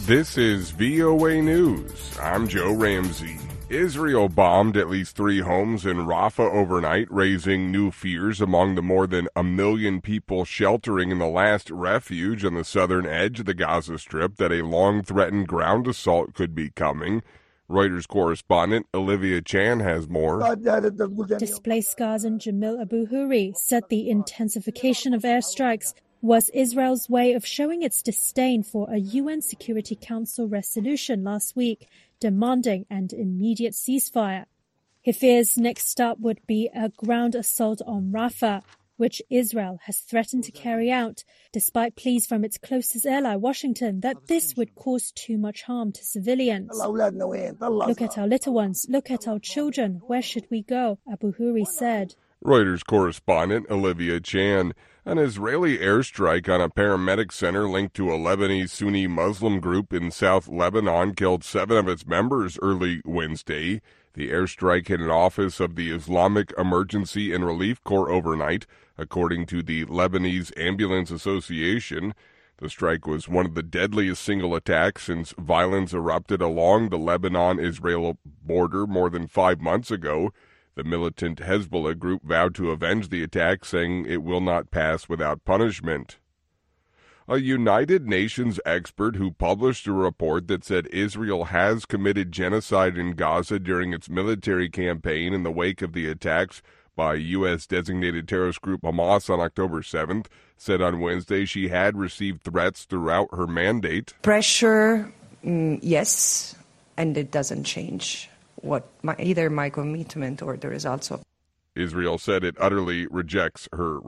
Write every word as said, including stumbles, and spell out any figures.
This is V O A News. I'm Joe Ramsey. Israel bombed at least three homes in Rafah overnight, raising new fears among the more than a million people sheltering in the last refuge on the southern edge of the Gaza Strip that a long-threatened ground assault could be coming. Reuters correspondent Olivia Chan has more. Displaced Gazan Jamil Abu Huri said the intensification of airstrikes was Israel's way of showing its disdain for a U N Security Council resolution last week demanding an immediate ceasefire. He fears next step would be a ground assault on Rafah, which Israel has threatened to carry out, despite pleas from its closest ally, Washington, that this would cause too much harm to civilians. Look at our little ones, look at our children, where should we go? Abu Huri said. Reuters correspondent Olivia Chan. An Israeli airstrike on a paramedic center linked to a Lebanese Sunni Muslim group in South Lebanon killed seven of its members early Wednesday. The airstrike hit an office of the Islamic Emergency and Relief Corps overnight, according to the Lebanese Ambulance Association. The strike was one of the deadliest single attacks since violence erupted along the Lebanon-Israel border more than five months ago. The militant Hezbollah group vowed to avenge the attack, saying it will not pass without punishment. A United Nations expert who published a report that said Israel has committed genocide in Gaza during its military campaign in the wake of the attacks by U S designated terrorist group Hamas on October seventh, said on Wednesday she had received threats throughout her mandate. Pressure, mm, yes, and it doesn't change what my, either my commitment or the results of. Israel said it utterly rejects her